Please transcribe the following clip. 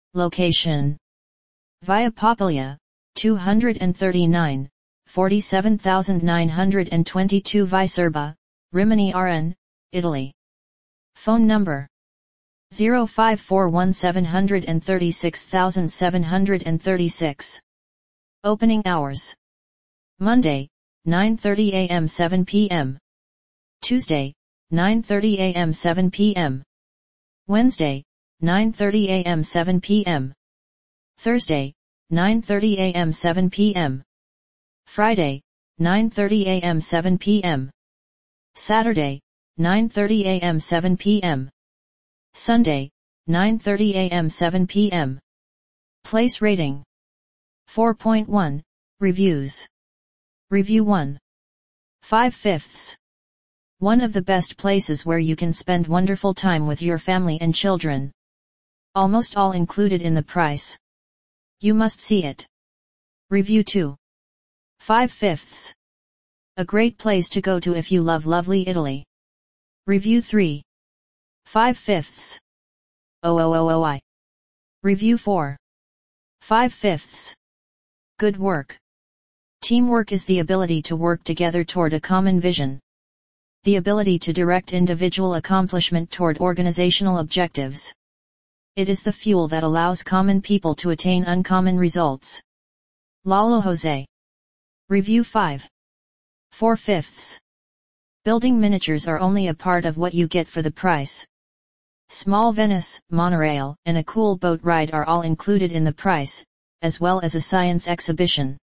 Location: Via Popolya, 239, 47,922 Vicerba, Rimini RN, Italy. Phone number: 0541736736. Opening hours: Monday, 9:30 a.m. 7 p.m. Tuesday, 9:30 a.m. 7 p.m. Wednesday, 9:30 a.m. 7 p.m. Thursday, 9:30 a.m. 7 p.m. Friday, 9:30 a.m. 7 p.m. Saturday, 9:30 a.m. 7 p.m. Sunday, 9:30 a.m. 7 p.m. Place rating: 4.1, Reviews. Review 1. 5/5. One of the best places where you can spend wonderful time with your family and children. Almost all included in the price. You must see it. Review 2. 5/5. A great place to go to if you love lovely Italy. Review 3. 5/5. OOOOI. Review 4. 5/5. Good work. Teamwork is the ability to work together toward a common vision. The ability to direct individual accomplishment toward organizational objectives. It is the fuel that allows common people to attain uncommon results. Lalo Jose. Review 5. 4/5. Building miniatures are only a part of what you get for the price. Small Venice, monorail, and a cool boat ride are all included in the price, as well as a science exhibition.